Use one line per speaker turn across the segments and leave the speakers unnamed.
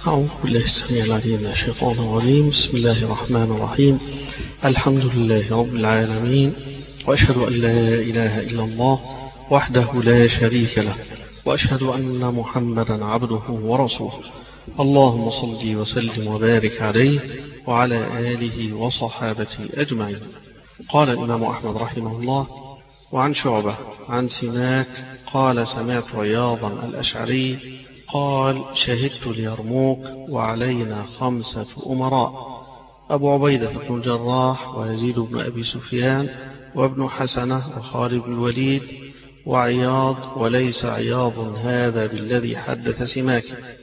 أعوذ بالله السميع العليم من الشيطان الرجيم. بسم الله الرحمن الرحيم. الحمد لله رب العالمين، وأشهد أن لا إله إلا الله وحده لا شريك له، وأشهد أن محمدا عبده ورسوله. اللهم صل وسلم وبارك عليه وعلى آله وصحابته أجمعين. قال الإمام أحمد رحمه الله: وعن شعبة عن سماك قال: سمعت عياضا الأشعري قال: شهدت اليرموك وعلينا 5 أمراء: أبو عبيدة بن الجراح، ويزيد بن أبي سفيان، وابن حسنة، وخالد بن الوليد، وعياض، وليس عياض هذا بالذي حدث سماك.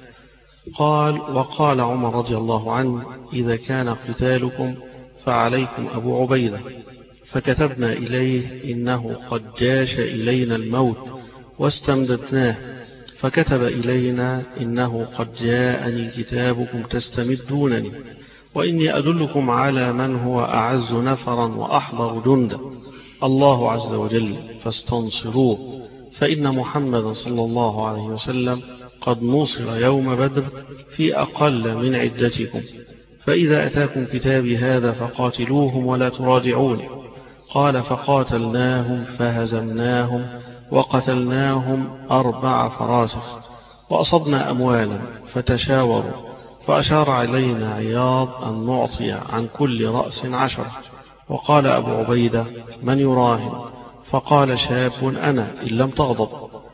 قال: وقال عمر رضي الله عنه: إذا كان قتالكم فعليكم أبو عبيدة. فكتبنا إليه: إنه قد جاش إلينا الموت واستمددناه. فكتب إلينا: إنه قد جاءني كتابكم تستمدونني، وإني أدلكم على من هو أعز نفرا وأحضر جندا، الله عز وجل، فاستنصروه، فإن محمد صلى الله عليه وسلم قد نصر يوم بدر في أقل من عدتكم، فإذا أتاكم كتابي هذا فقاتلوهم ولا تراجعوني. قال: فقاتلناهم فهزمناهم وقتلناهم 4 فراسخ، وأصبنا أموالا، فتشاوروا، فأشار علينا عياض أن نعطي عن كل رأس 10. وقال أبو عبيدة: من يراهن؟ فقال: شاب أنا إن لم تغضب.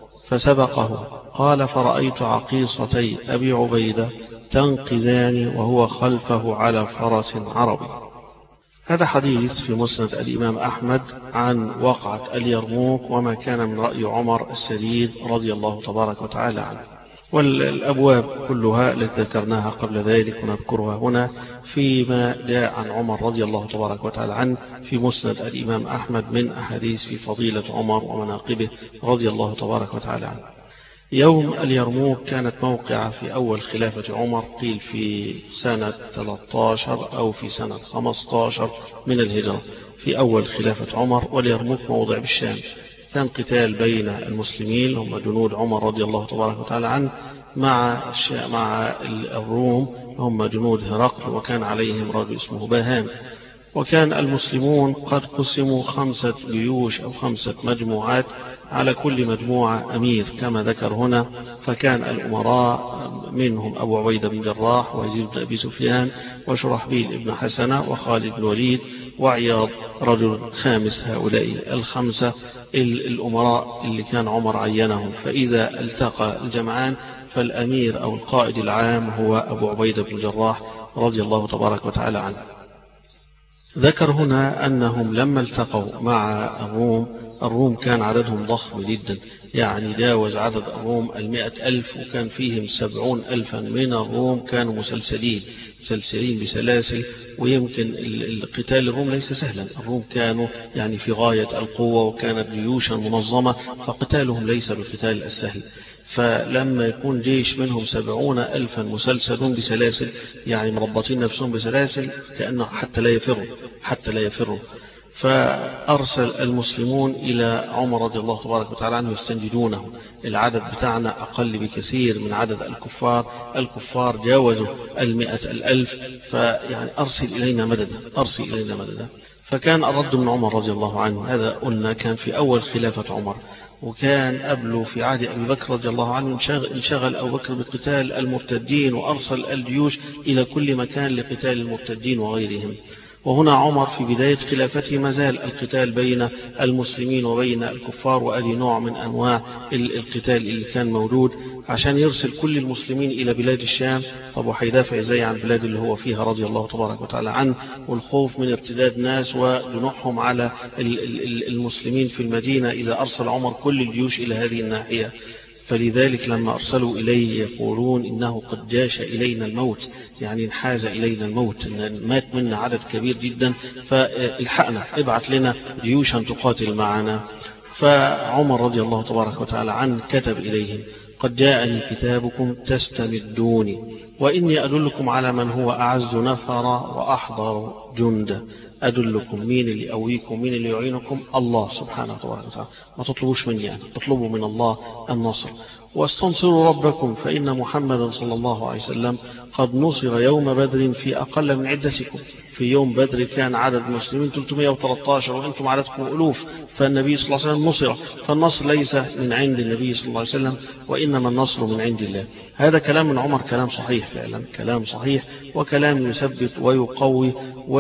فسبقه. قال: فرأيت عقيصتي أبي عبيدة تنقزان وهو خلفه على فرس عربي. هذا حديث في مسند الإمام أحمد عن وقعة اليرموك وما كان من رأي عمر السديد رضي الله تبارك وتعالى عنه. والأبواب كلها التي ذكرناها قبل ذلك ونذكرها هنا فيما جاء عن عمر رضي الله تبارك وتعالى عنه في مسند الإمام أحمد من أحاديث في فضيلة عمر ومناقبه رضي الله تبارك وتعالى عنه. يوم اليرموك كانت موقعة في أول خلافة عمر، قيل في سنة 13 أو في سنة 15 من الهجرة، في أول خلافة عمر. واليرموك موضع بالشام. كان قتال بين المسلمين هم جنود عمر رضي الله تبارك وتعالى عنه مع الروم هم جنود هرقل، وكان عليهم رجل اسمه باهان. وكان المسلمون قد قسموا 5 جيوش أو 5 مجموعات، على كل مجموعة أمير كما ذكر هنا. فكان الأمراء منهم أبو عبيدة بن الجراح، ويزيد بن أبي سفيان، وشرحبيل ابن حسنة، وخالد بن الوليد، وعياض رجل خامس. هؤلاء 5 الأمراء اللي كان عمر عينهم. فإذا التقى الجمعان فالأمير أو القائد العام هو أبو عبيدة بن الجراح رضي الله تبارك وتعالى عنه. ذكر هنا أنهم لما التقوا مع الروم كان عددهم ضخم جدا، يعني جاوز عدد الروم 100,000، وكان فيهم 70,000 من الروم كانوا مسلسلين بسلاسل. ويمكن القتال الروم ليس سهلا، الروم كانوا يعني في غاية القوة، وكانت جيوشا منظمة، فقتالهم ليس بالقتال السهل. فلما يكون جيش منهم 70,000 مسلسلون بسلاسل، يعني مربطين نفسهم بسلاسل كأنه حتى لا يفروا. فأرسل المسلمون إلى عمر رضي الله تبارك وتعالى عنه يستنجدونه: العدد بتاعنا أقل بكثير من عدد الكفار جاوزوا 100,000، فيعني أرسل إلينا مددا. فكان الرد من عمر رضي الله عنه. هذا قلنا كان في أول خلافة عمر، وكان قبله في عهد أبي بكر رضي الله عنه انشغل أبو بكر بقتال المرتدين، وأرسل الجيوش إلى كل مكان لقتال المرتدين وغيرهم. وهنا عمر في بداية خلافته ما زال القتال بين المسلمين وبين الكفار، وأدي نوع من أنواع القتال اللي كان موجود، عشان يرسل كل المسلمين إلى بلاد الشام. طب وهيدافع ازاي عن البلاد اللي هو فيها رضي الله تبارك وتعالى عنه، والخوف من ارتداد ناس ودنوحهم على المسلمين في المدينة إذا أرسل عمر كل الجيوش إلى هذه الناحية. فلذلك لما أرسلوا إليه يقولون: إنه قد جاش إلينا الموت، يعني انحاز إلينا الموت، مات منا عدد كبير جدا، فالحقنا، ابعث لنا جيوشا تقاتل معنا. فعمر رضي الله تبارك وتعالى عنه كتب إليهم: قد جاءني كتابكم تستمدوني، وإني أدلكم على من هو أعز نفرا وأحضر جندا، أدلكم مين اللي يقويكم مين اللي يعينكم؟ الله سبحانه وتعالى. ما تطلبوش مني يعني، تطلبوا من الله النصر. واستنصروا ربكم فإن محمدا صلى الله عليه وسلم قد نصر يوم بدر في أقل من عدتكم. في يوم بدر كان عدد المسلمين 313 وأنتم عددكم ألوف، فالنبي صلى الله عليه وسلم نصر. فالنصر ليس من عند النبي صلى الله عليه وسلم، وإنما النصر من عند الله. هذا كلام من عمر، كلام صحيح فعلا، كلام صحيح وكلام يثبت ويقوي،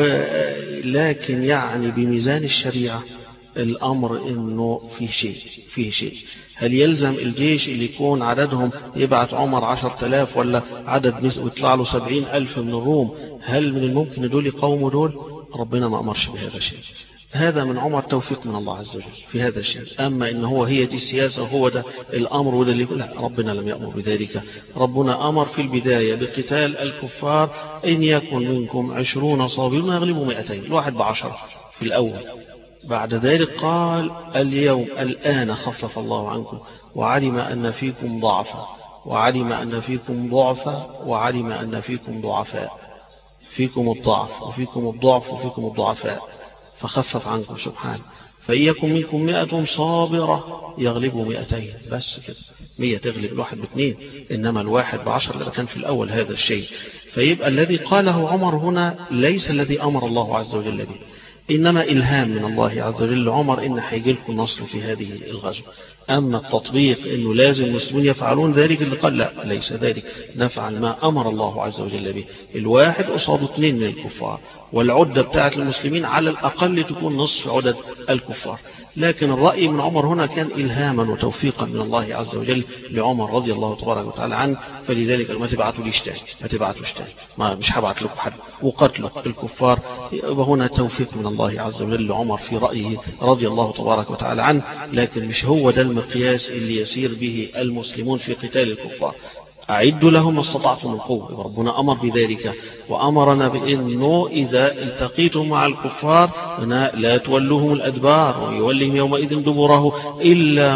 ولكن يعني بميزان الشريعة الأمر إنه فيه شيء. هل يلزم الجيش اللي يكون عددهم يبعث عمر 10,000 ولا عدد ويطلع له 70,000 من الروم؟ هل من الممكن دول يقاوموا دول؟ ربنا ما أمرش بهذا الشيء. هذا من عمر توفيق من الله عز وجل في هذا الشيء. أما إن هي دي السياسة وهو ده الأمر وده اللي لا، ربنا لم يأمر بذلك. ربنا أمر في البداية بقتال الكفار، إن يكن منكم 20 صابرون يغلبوا 200، الواحد ب10 في الأول. بعد ذلك قال اليوم الآن خفف الله عنكم وعلم أن فيكم ضعفا وعلم أن فيكم ضعفا وعلم أن فيكم ضعفاء، فيكم الضعف وفيكم الضعف وفيكم الضعفاء، فخفف عنكم سبحانه. فإن يكن منكم 100 صابرة يغلبوا 200، بس كده 100 تغلب الواحد ب2، إنما الواحد ب10 اللي كان في الأول هذا الشيء. فيبقى الذي قاله عمر هنا ليس الذي أمر الله عز وجل به، إنما إلهام من الله عز وجل لعمر إن هيجي لكم نصر في هذه الغزوة. أما التطبيق إنه لازم المسلمين يفعلون ذلك اللي قال لا، ليس ذلك، نفعل ما أمر الله عز وجل به. الواحد قصاد 2 من الكفار، والعدة بتاعت المسلمين على الأقل تكون نصف عدد الكفار. لكن الرأي من عمر هنا كان إلهاما وتوفيقا من الله عز وجل لعمر رضي الله تبارك وتعالى عنه. فلذلك ما تبعتوا ليش تاني، ما تبعتوش تاني، ما مش هبعت لكم حد وقتلوا الكفار. يبقى هنا توفيق من الله عز وجل لعمر في رأيه رضي الله تبارك وتعالى عنه. لكن مش هو ده المقياس اللي يسير به المسلمون في قتال الكفار. أعدوا لهم ما استطعتم من قوة، ربنا أمر بذلك، وأمرنا بأنه إذا التقيتم مع الكفار لا تولوهم الأدبار ويولهم يومئذ دبره إلا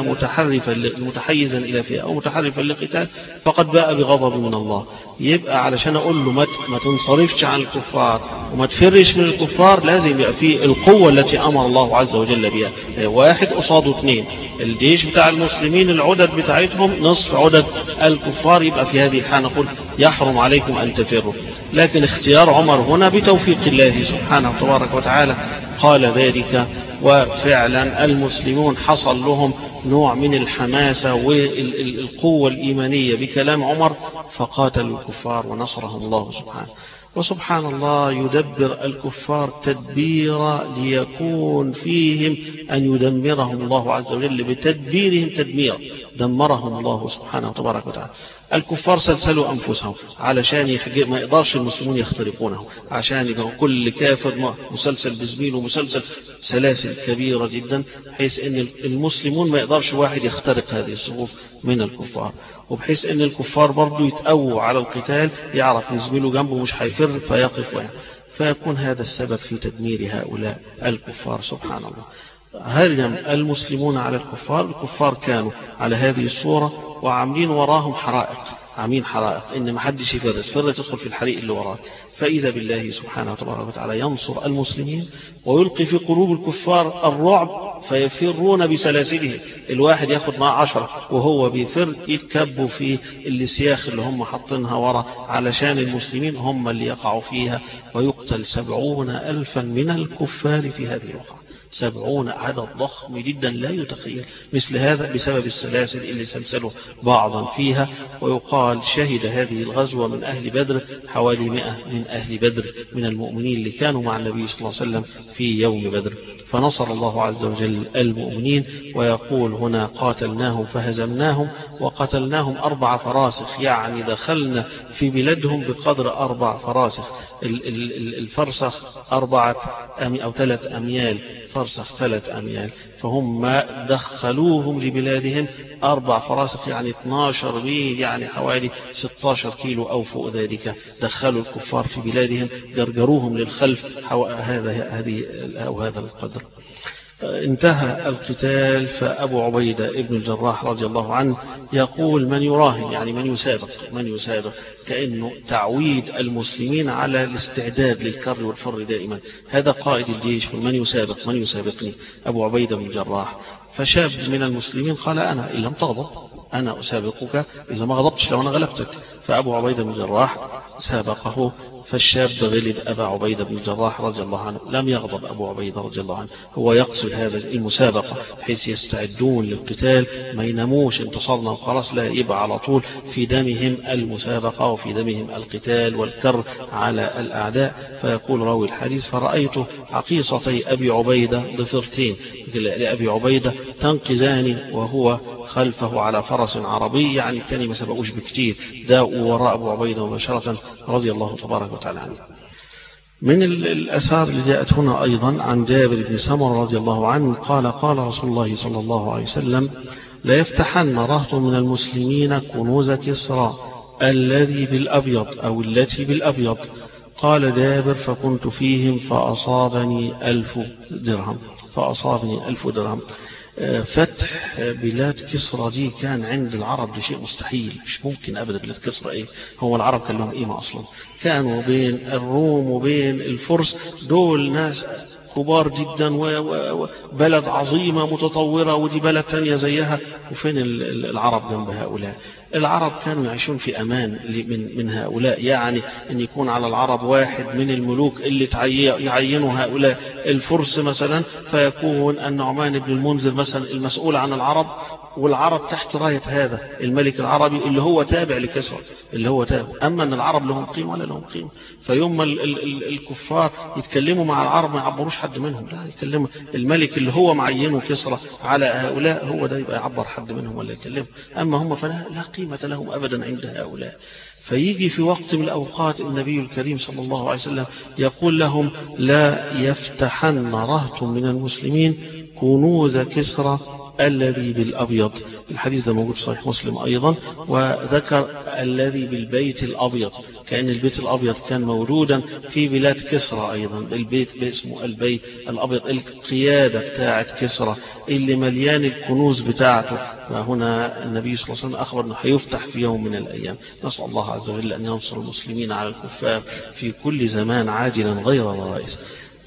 متحيزا إلى فئة أو متحرفا لقتال فقد باء بغضب من الله. يبقى علشان أقول له ما تنصرفش عن الكفار وما تفرش من الكفار، لازم يبقى فيه القوة التي أمر الله عز وجل بها. 1 قصاد 2، الجيش بتاع المسلمين العدد بتاعتهم نصف عدد الكفار، يبقى في هذه الحالة نقول يحرم عليكم أن تفروا. لكن اختيار عمر هنا بتوفيق الله سبحانه تبارك وتعالى قال ذلك، وفعلا المسلمون حصل لهم نوع من الحماسة والقوة الإيمانية بكلام عمر، فقاتلوا الكفار ونصرهم الله سبحانه. وسبحان الله يدبر الكفار تدبيرا ليكون فيهم أن يدمرهم الله عز وجل بتدبيرهم تدميرا، دمرهم الله سبحانه وتبارك وتعالى. الكفار سلسلوا أنفسهم علشان ما يقدرش المسلمون يخترقونه، عشان يبقى كل كافر مسلسل بزميله، مسلسل سلاسل كبيرة جدا، بحيث أن المسلمون ما يقدرش واحد يخترق هذه الصفوف من الكفار، وبحيث أن الكفار برضو يتقووا على القتال، يعرف زميله جنبه مش هيفر فيقف فيكون هذا السبب في تدمير هؤلاء الكفار. سبحان الله. هجم المسلمون على الكفار، الكفار كانوا على هذه الصورة وعاملين وراهم حرائق، عاملين حرائق إن ما حدش يفر تدخل في الحريق اللي وراك. فإذا بالله سبحانه وتبارك وتعالى ينصر المسلمين ويلقي في قلوب الكفار الرعب فيفرون بسلاسلهم. الواحد ياخد معه 10 وهو بيفر يتكبوا في السياخ اللي هم حاطينها ورا علشان المسلمين هم اللي يقعوا فيها، ويقتل 70,000 من الكفار في هذه الوقعة. 70 عدد ضخم جدا لا يتخيل مثل هذا بسبب السلاسل اللي سلسلوا بعضا فيها. ويقال شهد هذه الغزوة من أهل بدر حوالي 100 من أهل بدر من المؤمنين اللي كانوا مع النبي صلى الله عليه وسلم في يوم بدر. فنصر الله عز وجل المؤمنين، ويقول هنا قاتلناهم فهزمناهم وقتلناهم 4 فراسخ، يعني دخلنا في بلادهم بقدر 4 فراسخ. الفرسخ 4 أو 3 أميال، فرسخ 3 أميال، فهم دخلوهم لبلادهم 4 فراسخ يعني 12 ميل، يعني حوالي 16 كيلو أو فوق ذلك. دخلوا الكفار في بلادهم، جرجروهم للخلف هذا القدر. انتهى القتال، فأبو عبيدة ابن الجراح رضي الله عنه يقول من يراهن، يعني من يسابق كأنه تعويد المسلمين على الاستعداد للكر والفر دائما. هذا قائد الجيش، من يسابقني؟ أبو عبيدة بن الجراح. فشاب من المسلمين قال أنا، إن لم تغضب أنا أسابقك، إذا ما غضبتش لو أنا غلبتك. فأبو عبيدة بن الجراح سابقه، فالشاب غلب أبا عبيدة بن الجراح رضي الله عنه. لم يغضب أبو عبيدة رضي الله عنه، هو يقصد هذا المسابقة بحيث يستعدون للقتال، ما يناموش انتصرنا وخلاص، لا، يبقى على طول في دمهم المسابقة وفي دمهم القتال والكر على الأعداء. فيقول راوي الحديث فرأيت عقيصتي أبي عبيدة ضفرتين لأبي عبيدة تنقزان وهو خلفه على فرس عربي، يعني الثاني ما سبقوش بكتير، ده وراء أبو عبيدة مباشرة رضي الله تبارك وتعالى عنه. من الأثار اللي جاءت هنا أيضا عن جابر بن سمرة رضي الله عنه قال قال رسول الله صلى الله عليه وسلم لا يفتحن رهط من المسلمين كنوز كسرى الذي بالأبيض أو التي بالأبيض. قال جابر فكنت فيهم فأصابني 1000 درهم. فتح بلاد كسرى دي كان عند العرب شيء مستحيل، مش ممكن أبدا. بلاد كسرى هو العرب كان لهم قيمة أصلا، كانوا بين الروم وبين الفرس دول ناس كبار جدا وبلد عظيمة متطورة، ودي بلد تانية زيها، وفين العرب جنب هؤلاء؟ العرب كانوا يعيشون في أمان من هؤلاء، يعني أن يكون على العرب واحد من الملوك اللي يعينوا هؤلاء الفرس مثلا، فيكون النعمان بن المنذر مثلا المسؤول عن العرب، والعرب تحت راية هذا الملك العربي اللي هو تابع لكسرى، اللي هو تابع. أما أن العرب لهم قيمة ولا لهم قيمة؟ فيوم الكفار يتكلموا مع العرب ما يعبروش حد منهم، لا، يتكلموا الملك اللي هو معينه كسرى على هؤلاء، هو ده يبقى يعبر حد منهم ولا يكلمهم. أما هم فلا قيمة لهم أبدا عند هؤلاء. فيجي في وقت من الأوقات النبي الكريم صلى الله عليه وسلم يقول لهم لا يفتحن رهط من المسلمين كنوز كسرى الذي بالأبيض. الحديث ده موجود في صحيح مسلم أيضا، وذكر الذي بالبيت الأبيض، كأن البيت الأبيض كان موجودا في بلاد كسرى أيضا. البيت اسمه البيت الأبيض، القيادة بتاعة كسرى اللي مليان الكنوز بتاعته. وهنا النبي صلى الله عليه وسلم أخبر أنه هيفتح في يوم من الأيام. نسأل الله عز وجل أن ينصر المسلمين على الكفار في كل زمان عاجلا غير ضائز.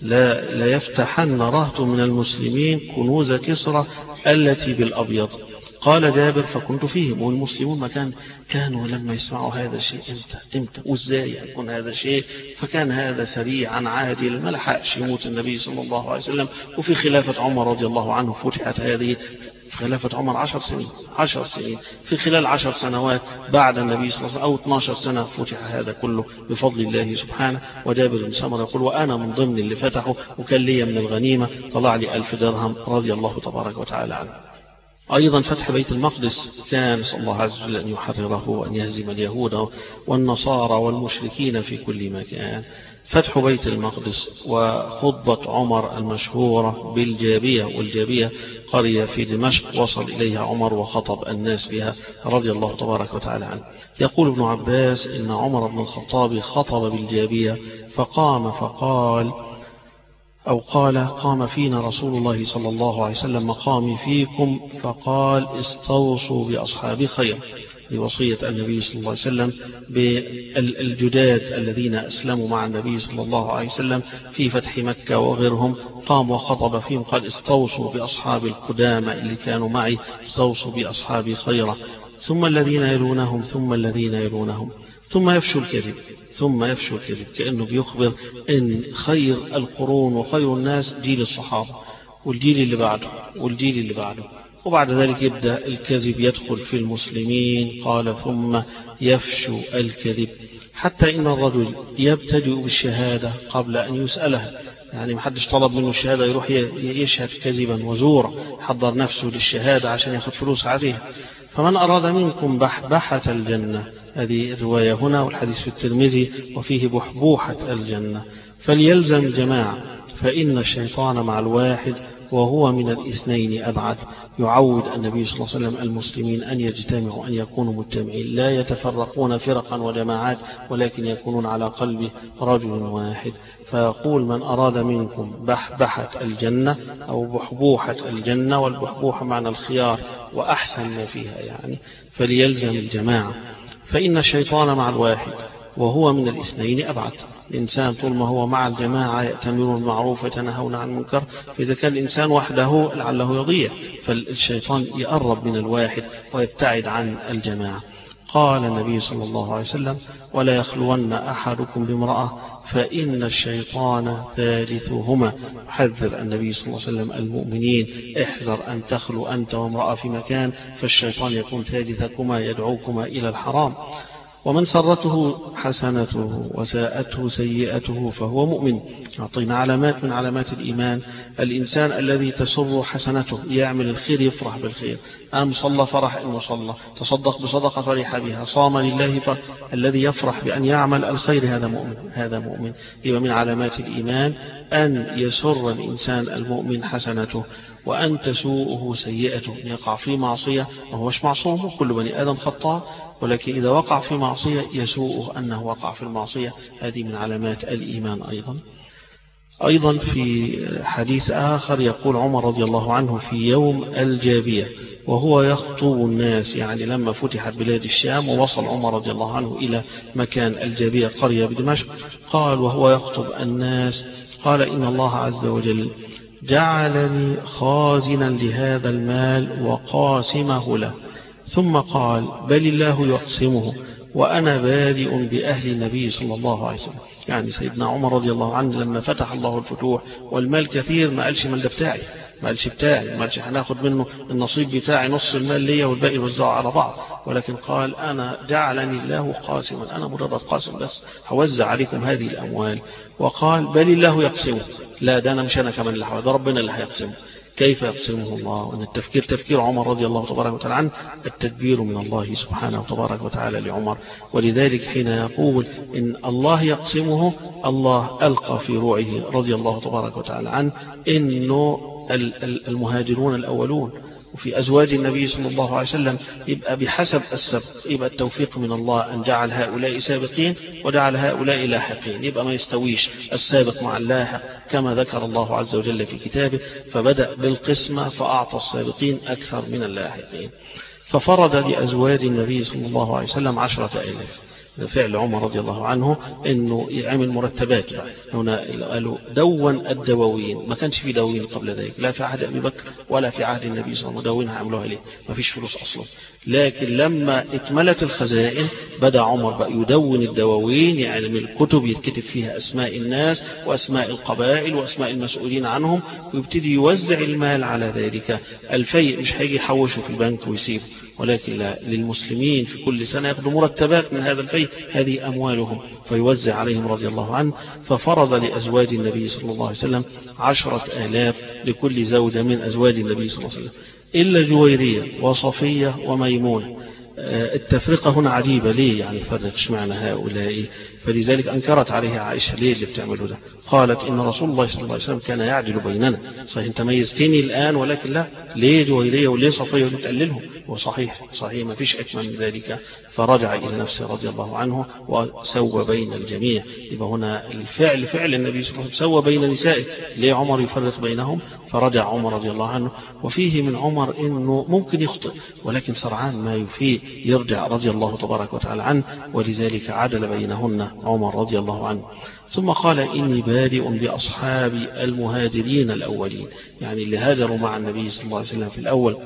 لا يفتحن رهط من المسلمين كنوز كسرى التي بالأبيض. قال جابر فكنت فيهم، والمسلمون كانوا لما يسمعوا هذا الشيء امتى وازاي يكون هذا الشيء؟ فكان هذا سريعا عاجلا، ما لحقش يموت النبي صلى الله عليه وسلم. وفي خلافة عمر رضي الله عنه فتحت هذه، في خلافة عمر 10 سنين، في خلال 10 سنوات بعد النبي صلى الله عليه وسلم أو 12 سنة فتح هذا كله بفضل الله سبحانه. وجابر بن سمرة يقول وأنا من ضمن اللي فتحوا، وكان لي من الغنيمة طلع لي 1000 درهم رضي الله تبارك وتعالى عنه. أيضا فتح بيت المقدس كان نسأل الله عز وجل أن يحرره وأن يهزم اليهود والنصارى والمشركين في كل مكان. فتح بيت المقدس وخطبة عمر المشهورة بالجابية، والجابية قرية في دمشق وصل إليها عمر وخطب الناس بها رضي الله تبارك وتعالى عنه. يقول ابن عباس إن عمر بن الخطاب خطب بالجابية فقام فقال قام فينا رسول الله صلى الله عليه وسلم مقامي فيكم، فقال استوصوا بأصحابي خير، بوصية النبي صلى الله عليه وسلم بالجداد الذين أسلموا مع النبي صلى الله عليه وسلم في فتح مكة وغيرهم. قام وخطب فيهم قال استوصوا بأصحاب القدامى اللي كانوا معي، استوصوا بأصحابي خيرا، ثم الذين يلونهم، ثم الذين يلونهم، ثم يفشو الكذب، كأنه بيخبر أن خير القرون وخير الناس جيل الصحابة والجيل اللي بعده وبعد ذلك يبدأ الكذب يدخل في المسلمين. قال ثم يفشو الكذب حتى إن الرجل يبتدئ بالشهادة قبل أن يسألها، يعني محدش طلب منه الشهادة يروح يشهد كذبا وزورا، حضر نفسه للشهادة عشان ياخد فلوس عليها. فمن أراد منكم بحبحة الجنة، هذه الرواية هنا والحديث في الترمذي وفيه بحبوحة الجنة، فليلزم الجماعة، فإن الشيطان مع الواحد وهو من الاثنين أبعد. يعود النبي صلى الله عليه وسلم المسلمين أن يجتمعوا، أن يكونوا مجتمعين، لا يتفرقون فرقا ودماعات، ولكن يكونون على قلب رجل واحد. فيقول: من أراد منكم بحبحة الجنة أو بحبوحة الجنة، والبحبوحة معنى الخيار وأحسن ما فيها يعني، فليلزم الجماعة، فإن الشيطان مع الواحد وهو من الاثنين أبعد. الإنسان طول ما هو مع الجماعة يأتمرون بالمعروف ويتنهون عن المنكر، فإذا كان الإنسان وحده لعله يضيع، فالشيطان يقرب من الواحد ويبتعد عن الجماعة. قال النبي صلى الله عليه وسلم: ولا يخلون أحدكم بامرأة فإن الشيطان ثالثهما. حذر النبي صلى الله عليه وسلم المؤمنين: احذر أن تخلو أنت وامرأة في مكان، فالشيطان يكون ثالثكما يدعوكما إلى الحرام. ومن سرته حسنته وساءته سيئته فهو مؤمن. أعطينا علامات من علامات الإيمان: الإنسان الذي تسر حسنته، يعمل الخير يفرح بالخير، قام صلى فرح المصلى، تصدق بصدقة فرح بها، صام لله فرح. الذي يفرح بأن يعمل الخير هذا مؤمن، هذا مؤمن. يبقى من علامات الإيمان أن يسر الإنسان المؤمن حسنته، وأن تسوءه سيئته، يقع في معصية وهو مش معصوم، كل بني آدم خطاء، ولكن إذا وقع في معصية يسوءه أنه وقع في المعصية. هذه من علامات الإيمان. أيضا في حديث آخر يقول عمر رضي الله عنه: في يوم الجابية وهو يخطب الناس، يعني لما فتحت بلاد الشام ووصل عمر رضي الله عنه إلى مكان الجابية قرية بدمشق، قال وهو يخطب الناس: قال: إن الله عز وجل جعلني خازنا لهذا المال وقاسمه له. ثم قال: بل الله يقسمه وأنا بادئ بأهل النبي صلى الله عليه وسلم. يعني سيدنا عمر رضي الله عنه لما فتح الله الفتوح والمال كثير، ما قالش مال ده بتاعي، ما قالش بتاعي، ما قالش هناخد منه النصيب بتاعي، نص المال ليا والباقي وزعه على بعض، ولكن قال: أنا جعلني الله قاسما، أنا مجرد قاسم بس، هوزع عليكم هذه الأموال. وقال: بل الله يقسمه، لا ده أنا مش أنا كمان اللي هوزع، ده ربنا اللي هيقسمه. كيف يقسمه الله؟ وأن التفكير تفكير عمر رضي الله تبارك وتعالى عنه، التدبير من الله سبحانه وتبارك وتعالى لعمر. ولذلك حين يقول إن الله يقسمه، الله ألقى في روعه رضي الله تبارك وتعالى عنه إنه المهاجرون الأولون، وفي أزواج النبي صلى الله عليه وسلم، يبقى بحسب السبق، يبقى التوفيق من الله أن جعل هؤلاء سابقين وجعل هؤلاء لاحقين، يبقى ما يستويش السابق مع اللاحق كما ذكر الله عز وجل في كتابه، فبدأ بالقسمة فأعطى السابقين أكثر من اللاحقين. ففرض لأزواج النبي صلى الله عليه وسلم 10,000. فعل عمر رضي الله عنه انه يعمل مرتبات. هنا قالوا دون الدواوين، ما كانش في دواوين قبل ذلك، لا في عهد ابي بكر ولا في عهد النبي صلى الله عليه وسلم. دواوين هيعملوها ليه؟ ما فيش فلوس اصلا. لكن لما اكملت الخزائن بدا عمر بقى يدون الدواوين، يعني من الكتب يتكتب فيها اسماء الناس واسماء القبائل واسماء المسؤولين عنهم، ويبتدي يوزع المال على ذلك. الفيء مش هيجي يحوشه في البنك ويسيبه، ولكن لا، للمسلمين في كل سنه ياخذوا مرتبات من هذا الفيء، هذه أموالهم، فيوزع عليهم رضي الله عنه. ففرض لأزواج النبي صلى الله عليه وسلم 10,000 لكل زوجة من أزواج النبي صلى الله عليه وسلم، إلا جويرية وصفية وميمونة. التفرقة هنا عجيبة، ليه يعني فرق اشمعنى هؤلاء؟ فلذلك أنكرت عليه عائشة: ليه اللي بتعملوا ده؟ قالت: إن رسول الله صلى الله عليه وسلم كان يعدل بيننا. صحيح أنت ميزتني الآن، ولكن لا، ليه جويرية وليه صفية وليه تقللهم؟ وصحيح ما فيش أكمل من ذلك. فرجع إلى نفسه رضي الله عنه وسوى بين الجميع. يبقى هنا الفعل فعل النبي صلى الله عليه وسلم، سوى بين نسائه. ليه عمر يفرق بينهم؟ فرجع عمر رضي الله عنه. وفيه من عمر إنه ممكن يخطئ، ولكن سرعان ما يفيء يرجع رضي الله تبارك وتعالى عنه، ولذلك عدل بينهن عمر رضي الله عنه. ثم قال: إني بادئ بأصحاب المهاجرين الأولين، يعني اللي هاجروا مع النبي صلى الله عليه وسلم في الأول،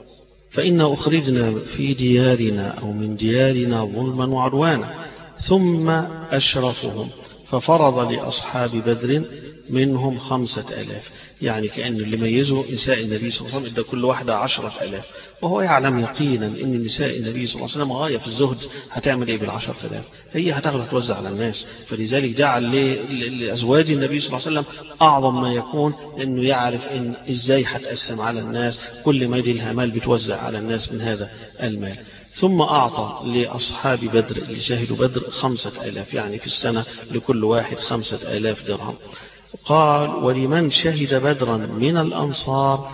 فإن أخرجنا في ديارنا أو من ديارنا ظلما وعدوانا، ثم أشرفهم ففرض لأصحاب بدر منهم 5,000. يعني كأن اللي ميزوا نساء النبي صلى الله عليه وسلم إدى كل واحدة 10,000، وهو يعلم يقينا أن نساء النبي صلى الله عليه وسلم غاية في الزهد. هتعمل إيه بال10,000؟ هي هتاخد توزع على الناس. فلذلك جعل لأزواج النبي صلى الله عليه وسلم أعظم ما يكون، أنه يعرف إن إزاي هتقسم على الناس، كل ما يجي لها مال بتوزع على الناس من هذا المال. ثم أعطى لأصحاب بدر اللي شاهدوا بدر 5,000، يعني في السنة لكل واحد 5,000 درهم. قال ولمن شهد بدرا من الأنصار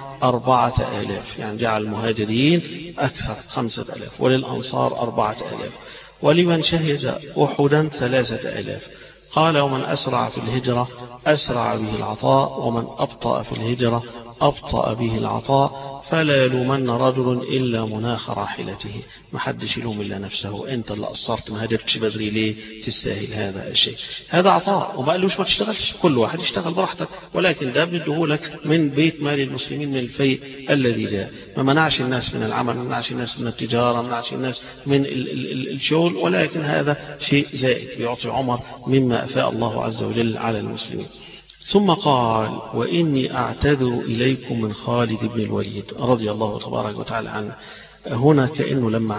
4000، يعني جعل المهاجرين أكثر 5000 وللأنصار 4000، ولمن شهد أحدا 3000. قال ومن أسرع في الهجرة أسرع به العطاء، ومن أبطأ في الهجرة أبطأ به العطاء، فلا يلومن رجل إلا مناخ راحلته. ما حدش يلوم إلا نفسه، أنت اللي قصرت ما هاجرتش بدري ليه، تستاهل هذا الشيء. هذا عطاء، وما قالوش ما تشتغلش، كل واحد يشتغل براحتك، ولكن ده بيديهولك من بيت مال المسلمين من الفيء الذي جاء. ما منعش الناس من العمل، ما منعش الناس من التجارة، ما منعش الناس من الشغل، ولكن هذا شيء زائد بيعطي عمر مما أفاء الله عز وجل على المسلمين. ثم قال وإني أعتذر إليكم من خالد بن الوليد رضي الله تبارك وتعالى عنه. هنا كأنه لما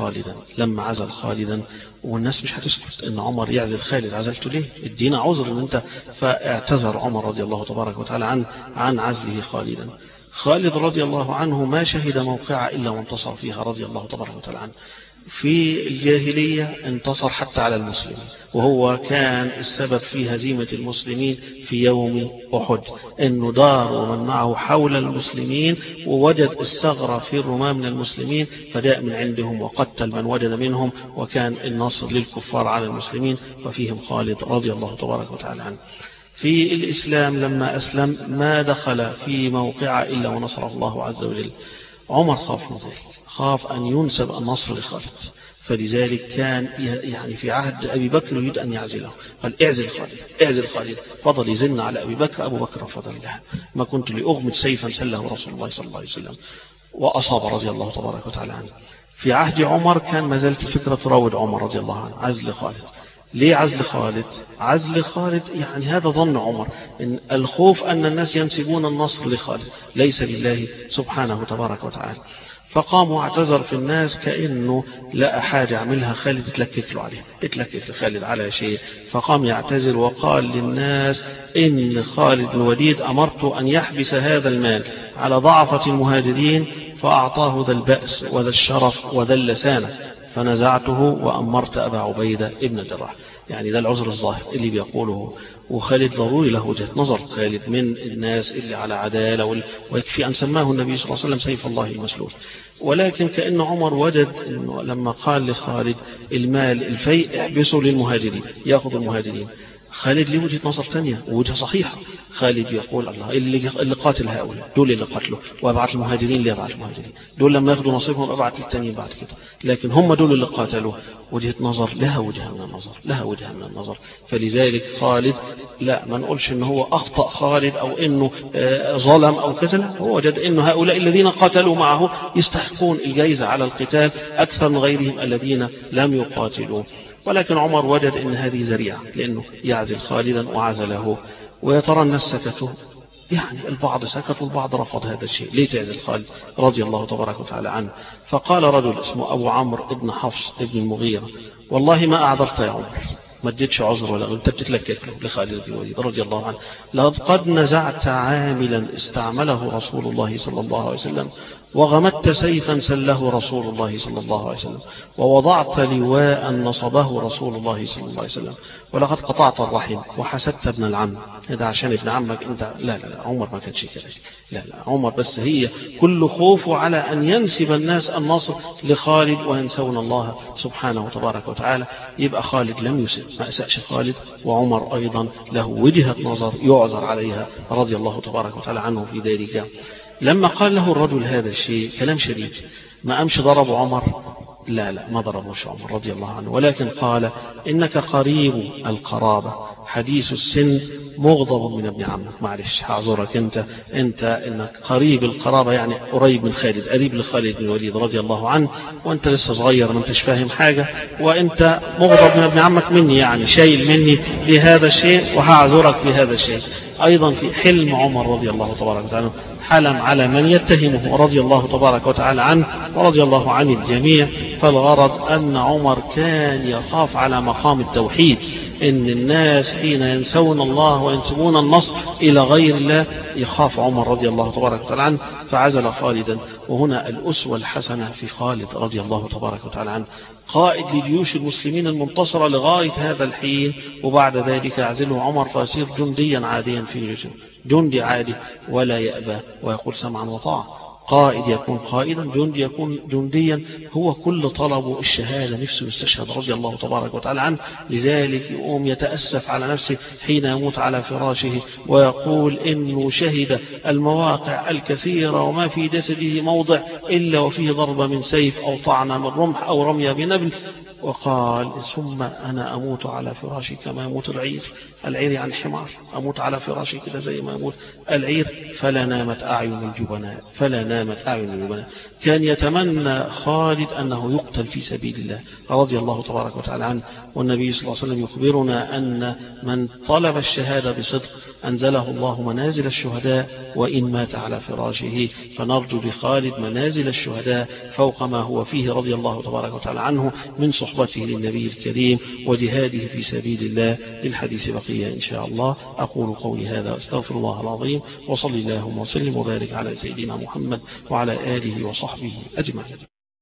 عزل خالدا والناس مش هتسكت ان عمر يعزل خالد، عزلته ليه؟ ادينا عذر ان انت. فاعتذر عمر رضي الله تبارك وتعالى عن عزله خالدا. خالد رضي الله عنه ما شهد موقعة إلا وانتصر فيها رضي الله تبارك وتعالى عنه. في الجاهلية انتصر حتى على المسلمين، وهو كان السبب في هزيمة المسلمين في يوم أحد، أنه دار ومن معه حول المسلمين ووجد الثغرة في الرماة من المسلمين، فجاء من عندهم وقتل من وجد منهم، وكان النصر للكفار على المسلمين وفيهم خالد رضي الله تبارك وتعالى عنه. في الإسلام لما أسلم ما دخل في موقع إلا ونصره الله عز وجل. عمر خاف من ذلك، خاف أن ينسب النصر لخالد، فلذلك كان يعني في عهد أبي بكر يريد أن يعزله، قال اعزل خالد، فضل يزن على أبي بكر، أبو بكر فضل له ما كنت لأغمد سيفا سله رسول الله صلى الله عليه وسلم، وأصاب رضي الله تبارك وتعالى عنه. في عهد عمر كان ما زالت الفكرة تراود عمر رضي الله عنه عزل خالد. ليه عزل خالد؟ يعني هذا ظن عمر، إن الخوف أن الناس ينسبون النصر لخالد ليس لله سبحانه تبارك وتعالى. فقام واعتذر في الناس كأنه لا حاجة عملها خالد اتلكك له عليه، اتلكك خالد على شيء، فقام يعتذر وقال للناس إن خالد بن الوليد أمرت أن يحبس هذا المال على ضعفة المهاجرين، فأعطاه ذا البأس وذا الشرف وذا اللسانة، فنزعته وأمرت أبا عبيدة ابن الجراح. يعني ده العذر الظاهر اللي بيقوله. وخالد ضروري له وجهة نظر، خالد من الناس اللي على عدالة، ويكفي أن سماه النبي صلى الله عليه وسلم سيف الله المسلول. ولكن كأن عمر وجد إنه لما قال لخالد المال الفيء احبسه للمهاجرين، يأخذ المهاجرين، خالد له وجهة نظر ثانية ووجهة صحيحة. خالد يقول الله اللي قاتل هؤلاء دول اللي قتلوا، وابعت المهاجرين اللي ابعت المهاجرين، دول لما ياخذوا نصيبهم ابعت للتانيين بعد كده، لكن هم دول اللي قاتلوا. وجهة نظر لها وجهة من النظر. فلذلك خالد لا ما نقولش انه هو اخطأ خالد او انه ظلم او كذا، لا، هو وجد انه هؤلاء الذين قاتلوا معه يستحقون الجائزة على القتال اكثر من غيرهم الذين لم يقاتلوا. ولكن عمر وجد ان هذه ذريعة، لانه يعزل خالدا وعزله. ويترى الناس سكتوا، يعني البعض سكت والبعض رفض هذا الشيء. ليه تعزل خالد رضي الله تبارك وتعالى عنه؟ فقال رجل اسمه أبو عمرو ابن حفص ابن المغيرة والله ما أعذرت يا عمر، ما اديتش عذر ولا انت بتتلكك لخالد بن الوليد رضي الله عنه. لقد نزعت عاملا استعمله رسول الله صلى الله عليه وسلم، وغمدت سيفا سله رسول الله صلى الله عليه وسلم، ووضعت لواء نصبه رسول الله صلى الله عليه وسلم، ولقد قطعت الرحم وحسدت ابن العم. هذا عشان ابن عمك انت؟ لا عمر ما كانش كده، لا عمر بس هي كل خوفه على أن ينسب الناس النصر لخالد وينسون الله سبحانه وتبارك وتعالى. يبقى خالد لم يسب، ما أسأش خالد، وعمر أيضا له وجهة نظر يعذر عليها رضي الله تبارك وتعالى عنه في ذلك. لما قال له الرجل هذا الشيء كلام شديد، ما أمش ضرب عمر؟ لا ما ضربوش عمر رضي الله عنه، ولكن قال إنك قريب القرابة حديث السن مغضب من ابن عمك. معلش هعذرك انت انك قريب القرابة، يعني قريب من خالد، قريب لخالد بن الوليد رضي الله عنه، وانت لسه صغير ما انتش فاهم حاجة، وانت مغضب من ابن عمك مني، يعني شايل مني لهذا الشيء، وهعذرك في هذا الشيء. ايضا في حلم عمر رضي الله تبارك وتعالى حلم على من يتهمه رضي الله تبارك وتعالى عنه ورضي الله عن الجميع. فالغرض أن عمر كان يخاف على مقام التوحيد، إن الناس حين ينسون الله وينسبون النصر إلى غير الله يخاف عمر رضي الله تبارك وتعالى عنه، فعزل خالدا وهنا الأسوة الحسنة في خالد رضي الله تبارك وتعالى عنه، قائد لجيوش المسلمين المنتصرة لغاية هذا الحين، وبعد ذلك يعزله عمر فيصير جنديا عاديا في جيشه، جندي عادي ولا يأبى ويقول سمعا وطاعة. قائد يكون قائدا، جندي يكون جنديا، هو كل طلبه الشهادة، نفسه يستشهد رضي الله تبارك وتعالى عنه. لذلك يقوم يتأسف على نفسه حين يموت على فراشه ويقول إنه شهد المواقع الكثيرة وما في جسده موضع إلا وفيه ضربة من سيف أو طعنة من رمح أو رمية بنبل، وقال ثم أنا أموت على فراشي كما يموت العير. العير يعني حمار، أموت على فراشي كده زي ما يموت العير. فلا نامت أعين الجبناء، فلا نامت أعين الجبناء. كان يتمنى خالد أنه يقتل في سبيل الله رضي الله تبارك وتعالى عنه. والنبي صلى الله عليه وسلم يخبرنا أن من طلب الشهادة بصدق أنزله الله منازل الشهداء وإن مات على فراشه، فنرجو لخالد منازل الشهداء فوق ما هو فيه رضي الله تبارك وتعالى عنه من صحبته للنبي الكريم وجهاده في سبيل الله. للحديث بقية إن شاء الله. أقول قولي هذا أستغفر الله العظيم، وصلي اللهم وسلم وبارك على سيدنا محمد وعلى آله وصحبه أجمعين.